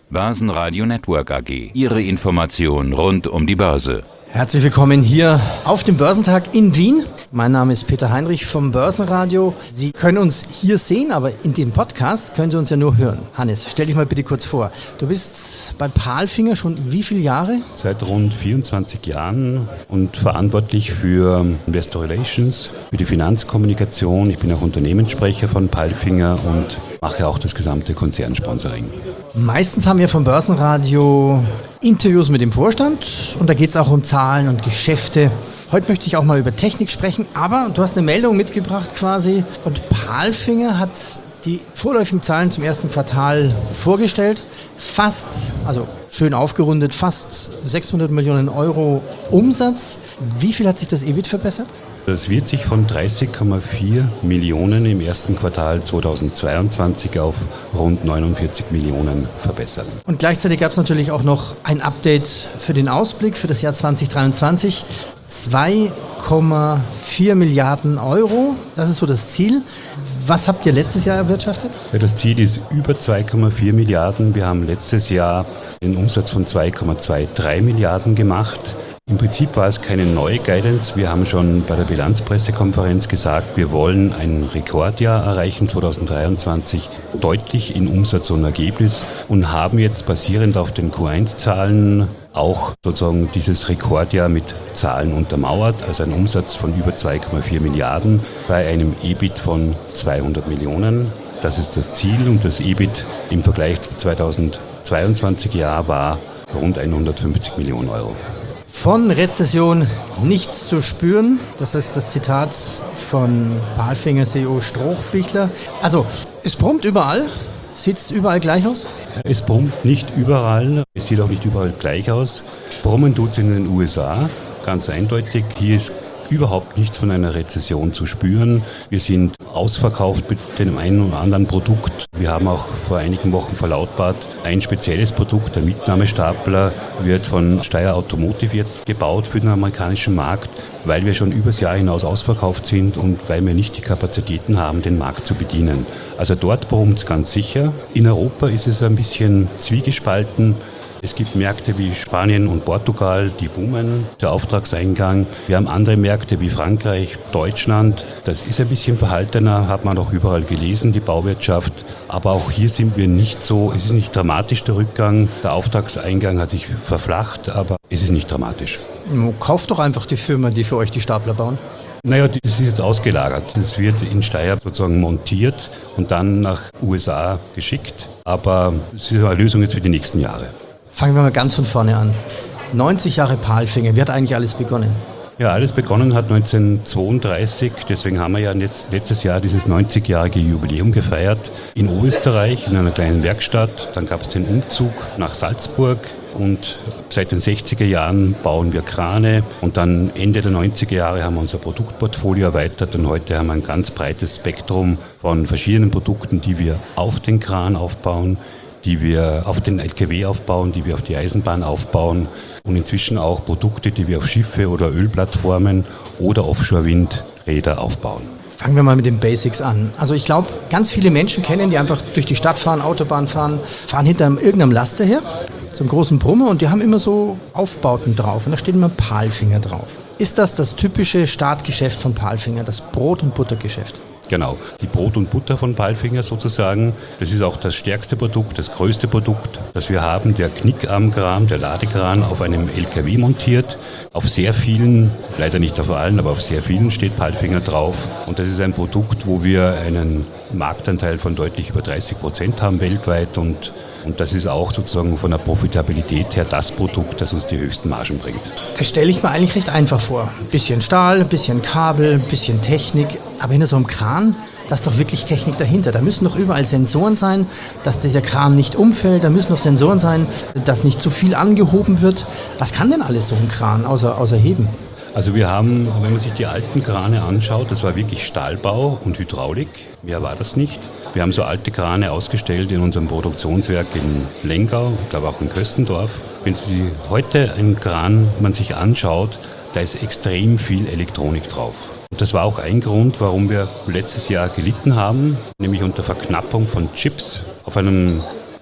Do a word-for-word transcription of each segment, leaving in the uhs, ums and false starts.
Börsenradio Network A G. Ihre Information rund um die Börse. Herzlich willkommen hier auf dem Börsentag in Wien. Mein Name ist Peter Heinrich vom Börsenradio. Sie können uns hier sehen, aber in dem Podcast können Sie uns ja nur hören. Hannes, stell dich mal bitte kurz vor. Du bist bei Palfinger schon wie viele Jahre? Seit rund vierundzwanzig Jahren und verantwortlich für Investor Relations, für die Finanzkommunikation. Ich bin auch Unternehmenssprecher von Palfinger und mache auch das gesamte Konzernsponsoring. Meistens haben wir vom Börsenradio Interviews mit dem Vorstand und da geht es auch um Zahlen und Geschäfte. Heute möchte ich auch mal über Technik sprechen, aber du hast eine Meldung mitgebracht quasi und Palfinger hat die vorläufigen Zahlen zum ersten Quartal vorgestellt. Fast, also schön aufgerundet, fast sechshundert Millionen Euro Umsatz. Wie viel hat sich das E B I T verbessert? Das wird sich von dreißig Komma vier Millionen im ersten Quartal zweitausendzweiundzwanzig auf rund neunundvierzig Millionen verbessern. Und gleichzeitig gab es natürlich auch noch ein Update für den Ausblick für das Jahr zweitausenddreiundzwanzig. zwei Komma vier Milliarden Euro, das ist so das Ziel. Was habt ihr letztes Jahr erwirtschaftet? Ja, das Ziel ist über zwei Komma vier Milliarden. Wir haben letztes Jahr einen Umsatz von zwei Komma dreiundzwanzig Milliarden gemacht. Im Prinzip war es keine neue Guidance. Wir haben schon bei der Bilanzpressekonferenz gesagt, wir wollen ein Rekordjahr erreichen, zweitausenddreiundzwanzig, deutlich in Umsatz und Ergebnis und haben jetzt basierend auf den Q eins Zahlen auch sozusagen dieses Rekordjahr mit Zahlen untermauert, also ein Umsatz von über zwei Komma vier Milliarden bei einem E B I T von zweihundert Millionen. Das ist das Ziel und das E B I T im Vergleich zum zweitausendzweiundzwanzig Jahr war rund hundertfünfzig Millionen Euro. Von Rezession nichts zu spüren, das heißt das Zitat von Palfinger C E O Strohbichler. Also es brummt überall, sieht es überall gleich aus? Es brummt nicht überall, es sieht auch nicht überall gleich aus. Brummen tut es in den U S A, ganz eindeutig. Hier ist überhaupt nichts von einer Rezession zu spüren. Wir sind ausverkauft mit dem einen oder anderen Produkt. Wir haben auch vor einigen Wochen verlautbart, ein spezielles Produkt, der Mitnahmestapler, wird von Steyr Automotive jetzt gebaut für den amerikanischen Markt, weil wir schon übers Jahr hinaus ausverkauft sind und weil wir nicht die Kapazitäten haben, den Markt zu bedienen. Also dort brummt es ganz sicher. In Europa ist es ein bisschen zwiegespalten. Es gibt Märkte wie Spanien und Portugal, die boomen, der Auftragseingang. Wir haben andere Märkte wie Frankreich, Deutschland. Das ist ein bisschen verhaltener, hat man auch überall gelesen, die Bauwirtschaft. Aber auch hier sind wir nicht so, es ist nicht dramatisch der Rückgang. Der Auftragseingang hat sich verflacht, aber es ist nicht dramatisch. Kauft doch einfach die Firma, die für euch die Stapler bauen. Naja, das ist jetzt ausgelagert. Das wird in Steyr sozusagen montiert und dann nach U S A geschickt. Aber es ist eine Lösung jetzt für die nächsten Jahre. Fangen wir mal ganz von vorne an. neunzig Jahre Palfinger, wie hat eigentlich alles begonnen? Ja, alles begonnen hat neunzehnhundertzweiunddreißig, deswegen haben wir ja letztes Jahr dieses neunzigjährige Jubiläum gefeiert in Oberösterreich, in einer kleinen Werkstatt. Dann gab es den Umzug nach Salzburg und seit den sechziger Jahren bauen wir Krane und dann Ende der neunziger Jahre haben wir unser Produktportfolio erweitert und heute haben wir ein ganz breites Spektrum von verschiedenen Produkten, die wir auf den Kran aufbauen, die wir auf den L K W aufbauen, die wir auf die Eisenbahn aufbauen und inzwischen auch Produkte, die wir auf Schiffe oder Ölplattformen oder Offshore-Windräder aufbauen. Fangen wir mal mit den Basics an. Also ich glaube, ganz viele Menschen kennen, die einfach durch die Stadt fahren, Autobahn fahren, fahren hinter irgendeinem Laster her, so einem großen Brummer und die haben immer so Aufbauten drauf und da steht immer Palfinger drauf. Ist das das typische Startgeschäft von Palfinger, das Brot- und Buttergeschäft? Genau, die Brot und Butter von Palfinger sozusagen. Das ist auch das stärkste Produkt, das größte Produkt, das wir haben. Der Knickarmkran, der Ladekran auf einem L K W montiert. Auf sehr vielen, leider nicht auf allen, aber auf sehr vielen steht Palfinger drauf. Und das ist ein Produkt, wo wir einen Marktanteil von deutlich über dreißig Prozent haben weltweit. Und, und das ist auch sozusagen von der Profitabilität her das Produkt, das uns die höchsten Margen bringt. Das stelle ich mir eigentlich recht einfach vor. Ein bisschen Stahl, ein bisschen Kabel, ein bisschen Technik. Aber hinter so einem Kran, da ist doch wirklich Technik dahinter. Da müssen doch überall Sensoren sein, dass dieser Kran nicht umfällt. Da müssen doch Sensoren sein, dass nicht zu viel angehoben wird. Was kann denn alles so ein Kran außer, außer heben? Also wir haben, wenn man sich die alten Krane anschaut, das war wirklich Stahlbau und Hydraulik. Mehr war das nicht. Wir haben so alte Krane ausgestellt in unserem Produktionswerk in Lengau, ich glaube auch in Köstendorf. Wenn Sie heute einen Kran man sich anschaut, da ist extrem viel Elektronik drauf. Und das war auch ein Grund, warum wir letztes Jahr gelitten haben, nämlich unter Verknappung von Chips auf einem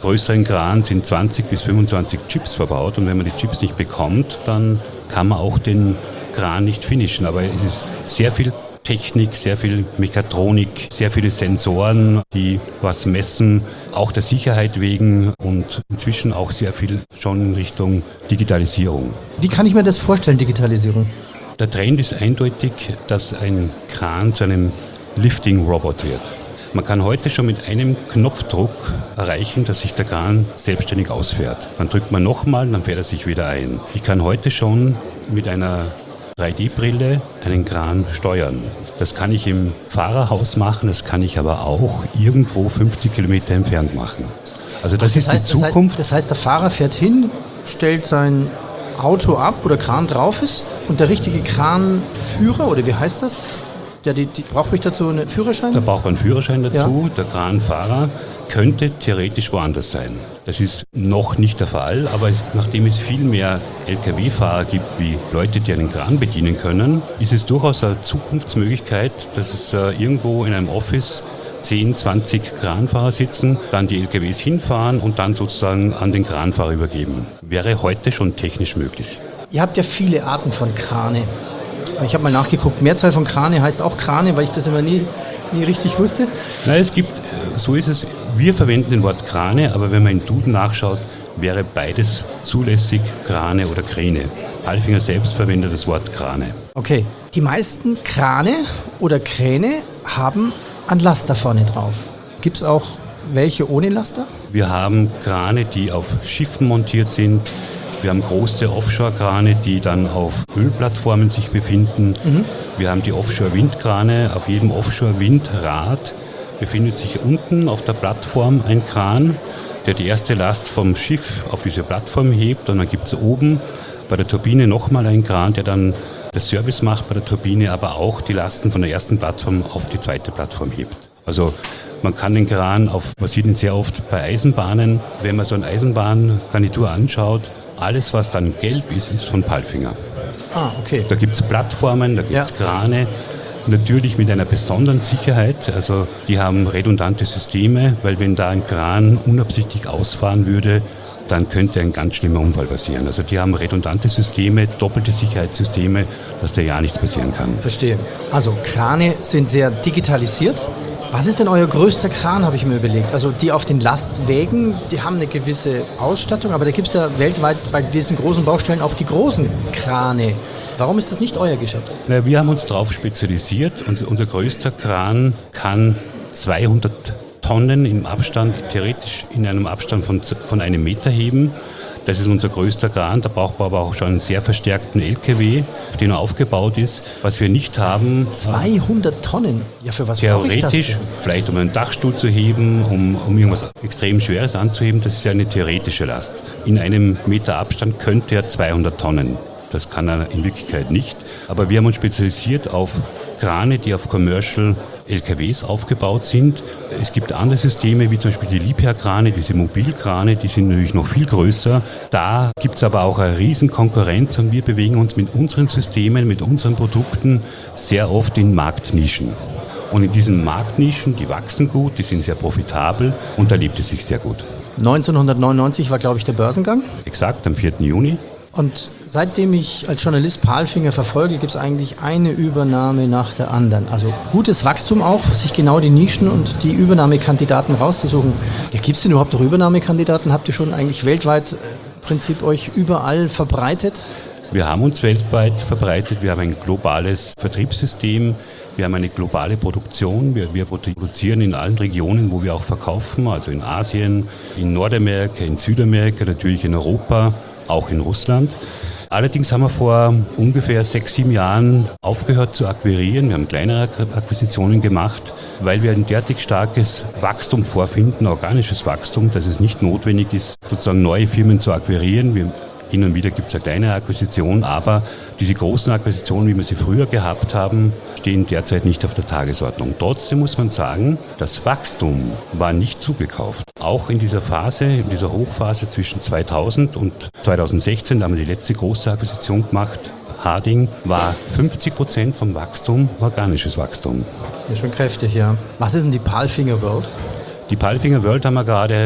größeren Kran sind zwanzig bis fünfundzwanzig Chips verbaut und wenn man die Chips nicht bekommt, dann kann man auch den Kran nicht finishen. Aber es ist sehr viel Technik, sehr viel Mechatronik, sehr viele Sensoren, die was messen, auch der Sicherheit wegen und inzwischen auch sehr viel schon in Richtung Digitalisierung. Wie kann ich mir das vorstellen, Digitalisierung? Der Trend ist eindeutig, dass ein Kran zu einem Lifting-Robot wird. Man kann heute schon mit einem Knopfdruck erreichen, dass sich der Kran selbstständig ausfährt. Dann drückt man nochmal, dann fährt er sich wieder ein. Ich kann heute schon mit einer drei D Brille einen Kran steuern. Das kann ich im Fahrerhaus machen, das kann ich aber auch irgendwo fünfzig Kilometer entfernt machen. Also das, Ach, das ist heißt, die Zukunft. Das heißt, das heißt, der Fahrer fährt hin, stellt sein Auto ab, wo der Kran drauf ist und der richtige Kranführer, oder wie heißt das? Ja, die, die, brauche ich dazu einen Führerschein? Da braucht man einen Führerschein dazu. Ja. Der Kranfahrer könnte theoretisch woanders sein. Das ist noch nicht der Fall, aber es, nachdem es viel mehr L K W-Fahrer gibt wie Leute, die einen Kran bedienen können, ist es durchaus eine Zukunftsmöglichkeit, dass es äh, irgendwo in einem Office zehn, zwanzig Kranfahrer sitzen, dann die L K Ws hinfahren und dann sozusagen an den Kranfahrer übergeben. Wäre heute schon technisch möglich. Ihr habt ja viele Arten von Krane. Ich habe mal nachgeguckt, Mehrzahl von Krane heißt auch Krane, weil ich das immer nie, nie richtig wusste. Nein, es gibt, so ist es, wir verwenden den Wort Krane, aber wenn man in Duden nachschaut, wäre beides zulässig, Krane oder Kräne. Palfinger selbst verwendet das Wort Krane. Okay, die meisten Krane oder Kräne haben einen Laster vorne drauf. Gibt es auch welche ohne Laster? Wir haben Krane, die auf Schiffen montiert sind. Wir haben große Offshore-Krane, die dann auf Ölplattformen sich befinden. Mhm. Wir haben die Offshore-Windkrane. Auf jedem Offshore-Windrad befindet sich unten auf der Plattform ein Kran, der die erste Last vom Schiff auf diese Plattform hebt. Und dann gibt es oben bei der Turbine nochmal einen Kran, der dann das Service macht bei der Turbine, aber auch die Lasten von der ersten Plattform auf die zweite Plattform hebt. Also man kann den Kran auf, man sieht ihn sehr oft bei Eisenbahnen, wenn man so eine Eisenbahngarnitur anschaut, alles, was dann gelb ist, ist von Palfinger. Ah, okay. Da gibt es Plattformen, da gibt es ja. Krane, natürlich mit einer besonderen Sicherheit. Also die haben redundante Systeme, weil wenn da ein Kran unabsichtlich ausfahren würde, dann könnte ein ganz schlimmer Unfall passieren. Also die haben redundante Systeme, doppelte Sicherheitssysteme, dass da ja nichts passieren kann. Verstehe. Also Krane sind sehr digitalisiert. Was ist denn euer größter Kran, habe ich mir überlegt? Also die auf den Lastwägen, die haben eine gewisse Ausstattung, aber da gibt es ja weltweit bei diesen großen Baustellen auch die großen Krane. Warum ist das nicht euer Geschäft? Na, wir haben uns darauf spezialisiert. Unser, unser größter Kran kann zweihundert Tonnen im Abstand, theoretisch in einem Abstand von, von einem Meter heben. Das ist unser größter Kran, da braucht man aber auch schon einen sehr verstärkten L K W, auf den er aufgebaut ist. Was wir nicht haben... zweihundert Tonnen? Ja, für was brauche ich das denn? Theoretisch, vielleicht um einen Dachstuhl zu heben, um, um irgendwas extrem Schweres anzuheben, das ist ja eine theoretische Last. In einem Meter Abstand könnte er zweihundert Tonnen. Das kann er in Wirklichkeit nicht. Aber wir haben uns spezialisiert auf Krane, die auf Commercial L K Ws aufgebaut sind. Es gibt andere Systeme, wie zum Beispiel die Liebherr-Krane, diese Mobilkrane, die sind natürlich noch viel größer. Da gibt es aber auch eine riesen Konkurrenz und wir bewegen uns mit unseren Systemen, mit unseren Produkten sehr oft in Marktnischen. Und in diesen Marktnischen, die wachsen gut, die sind sehr profitabel und da lebt es sich sehr gut. neunzehnhundertneunundneunzig war, glaube ich, der Börsengang. Exakt, am vierten Juni. Und seitdem ich als Journalist Palfinger verfolge, gibt es eigentlich eine Übernahme nach der anderen. Also gutes Wachstum auch, sich genau die Nischen und die Übernahmekandidaten rauszusuchen. Ja, gibt es denn überhaupt noch Übernahmekandidaten? Habt ihr schon eigentlich weltweit im Prinzip euch überall verbreitet? Wir haben uns weltweit verbreitet. Wir haben ein globales Vertriebssystem. Wir haben eine globale Produktion. Wir, wir produzieren in allen Regionen, wo wir auch verkaufen, also in Asien, in Nordamerika, in Südamerika, natürlich in Europa, auch in Russland. Allerdings haben wir vor ungefähr sechs, sieben Jahren aufgehört zu akquirieren. Wir haben kleinere Akquisitionen gemacht, weil wir ein derartig starkes Wachstum vorfinden, organisches Wachstum, dass es nicht notwendig ist, sozusagen neue Firmen zu akquirieren. Wir Hin und wieder gibt es eine kleine Akquisition, aber diese großen Akquisitionen, wie wir sie früher gehabt haben, stehen derzeit nicht auf der Tagesordnung. Trotzdem muss man sagen, das Wachstum war nicht zugekauft. Auch in dieser Phase, in dieser Hochphase zwischen zweitausend und zweitausendsechzehn, da haben wir die letzte große Akquisition gemacht, Harding, war fünfzig Prozent vom Wachstum organisches Wachstum. Ja, schon kräftig, ja. Was ist denn die Palfinger World? Die Palfinger World haben wir gerade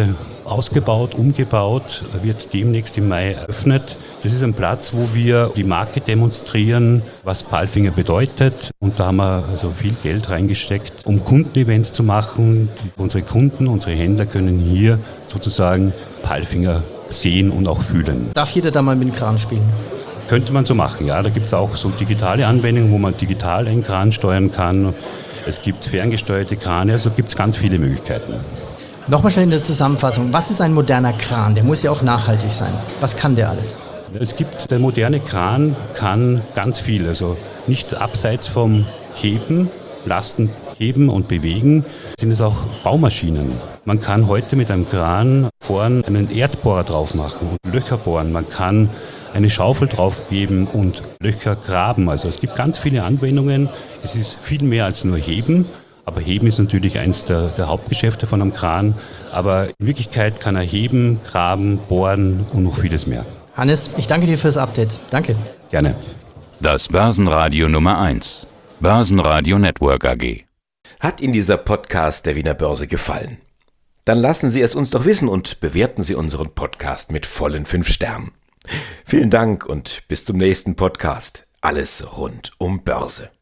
ausgebaut, umgebaut, wird demnächst im Mai eröffnet. Das ist ein Platz, wo wir die Marke demonstrieren, was Palfinger bedeutet. Und da haben wir also viel Geld reingesteckt, um Kundenevents zu machen. Unsere Kunden, unsere Händler können hier sozusagen Palfinger sehen und auch fühlen. Darf jeder da mal mit dem Kran spielen? Könnte man so machen, ja. Da gibt es auch so digitale Anwendungen, wo man digital einen Kran steuern kann. Es gibt ferngesteuerte Krane, also gibt es ganz viele Möglichkeiten. Nochmal schnell in der Zusammenfassung. Was ist ein moderner Kran? Der muss ja auch nachhaltig sein. Was kann der alles? Es gibt, der moderne Kran kann ganz viel, also nicht abseits vom Heben, Lasten heben und bewegen, sind es auch Baumaschinen. Man kann heute mit einem Kran vorn einen Erdbohrer drauf machen und Löcher bohren. Man kann eine Schaufel draufgeben und Löcher graben. Also es gibt ganz viele Anwendungen. Es ist viel mehr als nur Heben. Aber Heben ist natürlich eines der, der Hauptgeschäfte von einem Kran. Aber in Wirklichkeit kann er heben, graben, bohren und noch vieles mehr. Hannes, ich danke dir fürs Update. Danke. Gerne. Das Börsenradio Nummer eins. Börsenradio Network A G. Hat Ihnen dieser Podcast der Wiener Börse gefallen? Dann lassen Sie es uns doch wissen und bewerten Sie unseren Podcast mit vollen fünf Sternen. Vielen Dank und bis zum nächsten Podcast. Alles rund um Börse.